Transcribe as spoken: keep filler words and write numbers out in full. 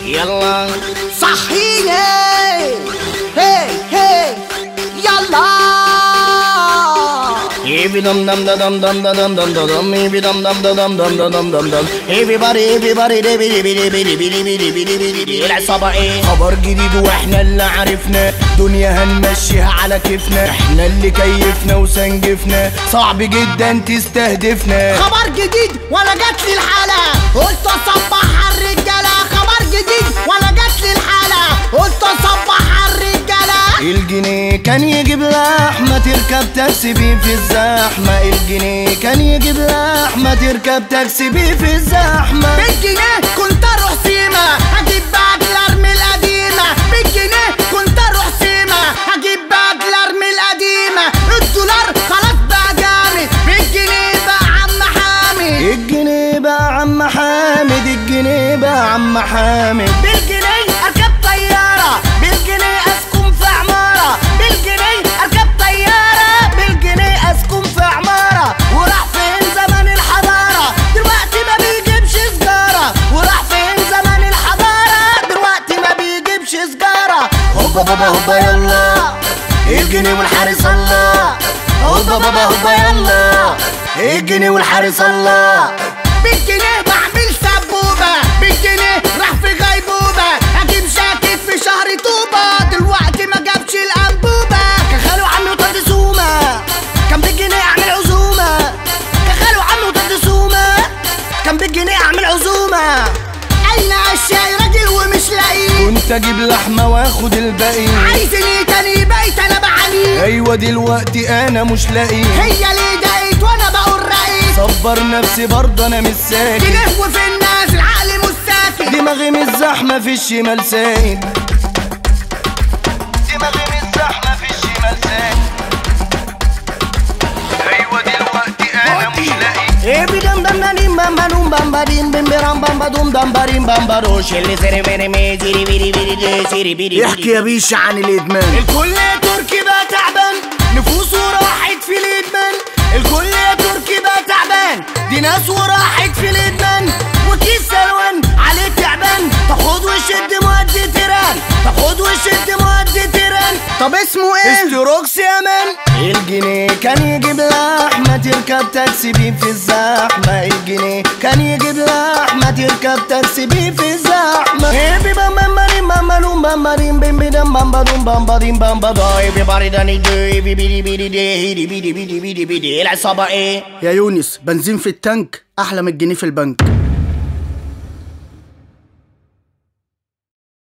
يلا صحيني هي هي يلا Every dum dum da dum dum da dum dum da dum every dum dum da dum dum da dum dum dum everybody everybody بيدي بيدي بيدي بيدي بيدي بيدي بيدي العصابة ايه خبر جديد واحنا اللي عرفنا دنيا هنمشيها على كيفنا احنا اللي كيفنا وسنجفنا صعب جدا تستهدفنا خبر جديد ولا جات لي الحالة قلت اصبح على الرجالة خبر جديد ولا جات لي الحالة قلت اصبح على الرجالة الجنيه كان يجيب لحمة تركب تاكسي بيه في الزحمة الجنيه كان يجيب لحمة تركب تاكسي بيه في الزحمة بالجنيه كنت اروح سيما هجيب باجلر من القديمة بالجنيه كنت اروح سيما هجيب باجلر من القديمة الدولار خلاص بقى جامد بالجنيه بقى عم حامد الجنيه بقى عم حامد الجنيه بقى عم حامد بالجنيه اركب طيارة بالجنيه اسكن في عمارة بالجنيه اركب طيارة بالجنيه اسكن في عمارة وراح فين زمن الحضارة دلوقتي ما بيجيبش سجارة وراح فين زمن الحضارة دلوقتي ما بيجيبش سجارة هوبا بابا هوبا يلا الجنيه والحارس الله هوبا بابا هوبا يلا الجنيه والحارس الله بالجنيه بعمل سبوبة بالجنيه راح في غيبوبة اجيب جاكيت في شهر طوبة دلوقتي ما جابش الانبوبة كان خالو عمي وطرد سومة كان بالجنيه اعمل عزومة كان خالو عمي وطرد سومة كان بالجنيه اعمل عزومة اين اشياء راجل ومش لاقيه كنت اجيب لحمة واخد الباقي عايزني تاني بقيت انا بعاني ايوه دلوقتي انا مش لاقي هي اللي دقيت وانا بقول رأيي صبر نفسي برضه انا مش ساكت جنيه وفي الناس العقل مش ساكت دماغي مش زحمة في الشمال سايد دماغي مش زحمة في الشمال سايد ايوه دلوقتي انا مش لاقي Every dum dum da dim bam ba dum bam ba dim bim bam bam ba dum dam ba dim bam ba do اللي سري بيني مي سيري بيدي بيدي دي سيري بيدي يحكي يا بيش عن الادمان الكل يا تركي بقى تعبان نفوسه راحت في الادمان الكل يا تركي بقى تعبان دي ناس وراحت في الادمان وكيس سلوان عليه تعبان تاخد وشد مؤدي تيران تاخد وشد مؤدي تيران طب اسمه ايه؟ استروكس يا مان الجنيه كان يجيب لحمة تركب تاكسي بيه في الزحمة الجنيه كان يجيب لحمة تركب تاكسي بيه في الزحمة Every bam bam bam bam bam bam bam bam bam bam bam bam bam bam bam bam Everybody done it every bidi bidi bidi bidi bidi bidi bidi العصابة ايه يا يونس بنزين في التانك احلى من الجنيه في البنك